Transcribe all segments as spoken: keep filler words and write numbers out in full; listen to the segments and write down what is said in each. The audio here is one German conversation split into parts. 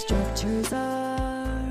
Structures are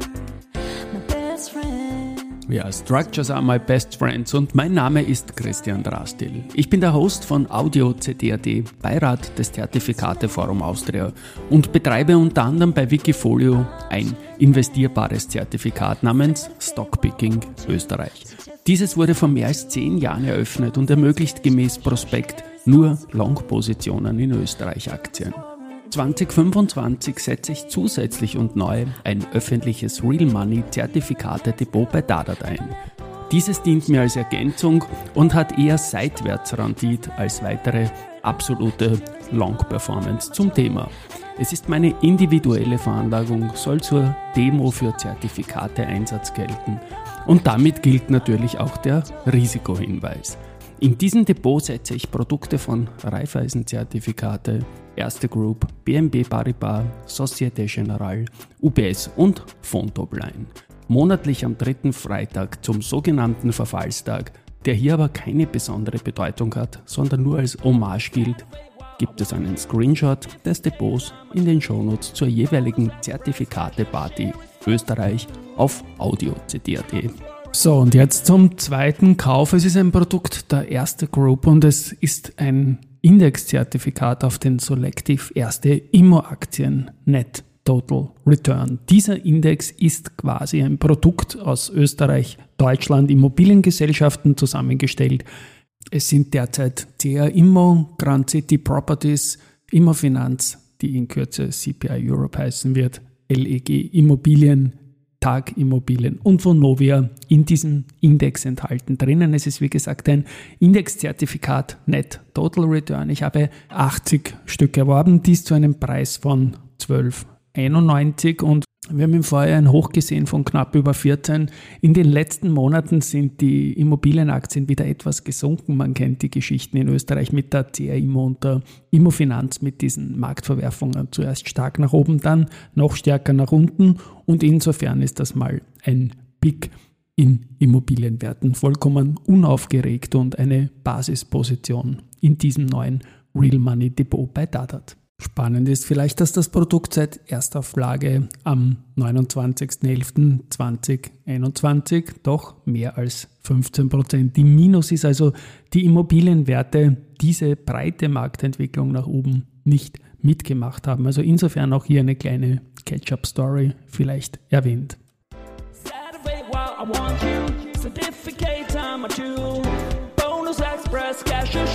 my best friend. Ja, Structures are my best friends und mein Name ist Christian Drastil. Ich bin der Host von Audio C D A D, Beirat des Zertifikateforum Austria und betreibe unter anderem bei Wikifolio ein investierbares Zertifikat namens Stockpicking Österreich. Dieses wurde vor mehr als zehn Jahren eröffnet und ermöglicht gemäß Prospekt nur Long-Positionen in Österreich-Aktien. zwanzig fünfundzwanzig setze ich zusätzlich und neu ein öffentliches Real Money Zertifikate-Depot bei Dadat ein. Dieses dient mir als Ergänzung und hat eher Seitwärtsrendite als weitere absolute Long-Performance zum Thema. Es ist meine individuelle Veranlagung, soll zur Demo für Zertifikate-Einsatz gelten und damit gilt natürlich auch der Risikohinweis. In diesem Depot setze ich Produkte von Raiffeisen-Zertifikate, Erste Group, B N P Paribas, Societe Generale, U B S und Vontobel ein. Monatlich am dritten Freitag zum sogenannten Verfallstag, der hier aber keine besondere Bedeutung hat, sondern nur als Hommage gilt, gibt es einen Screenshot des Depots in den Shownotes zur jeweiligen Zertifikate-Party Österreich auf Audio C D A D. So, und jetzt zum zweiten Kauf. Es ist ein Produkt der Erste Group und es ist ein Indexzertifikat auf den Selective Erste Immo-Aktien Net Total Return. Dieser Index ist quasi ein Produkt aus Österreich, Deutschland, Immobiliengesellschaften zusammengestellt. Es sind derzeit C R Immo, Grand City Properties, Immofinanz, die in Kürze C P I Europe heißen wird, L E G Immobilien, Tag Immobilien und Vonovia in diesem Index enthalten drinnen. Es ist wie gesagt ein Indexzertifikat Net Total Return. Ich habe achtzig Stück erworben, dies zu einem Preis von zwölf einundneunzig und wir haben im Vorjahr ein Hoch gesehen von knapp über vierzehn. In den letzten Monaten sind die Immobilienaktien wieder etwas gesunken. Man kennt die Geschichten in Österreich mit der C R Immo und der Immofinanz mit diesen Marktverwerfungen. Zuerst stark nach oben, dann noch stärker nach unten und insofern ist das mal ein Pick in Immobilienwerten. Vollkommen unaufgeregt und eine Basisposition in diesem neuen Real Money Depot bei Dadat. Spannend ist vielleicht, dass das Produkt seit Erstauflage am neunundzwanzigsten elften zweitausendeinundzwanzig doch mehr als fünfzehn Prozent im Minus ist, also die Immobilienwerte diese breite Marktentwicklung nach oben nicht mitgemacht haben. Also insofern auch hier eine kleine Catch-up-Story vielleicht erwähnt.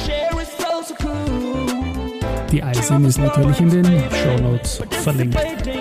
Die I S I N ist natürlich in den Shownotes verlinkt.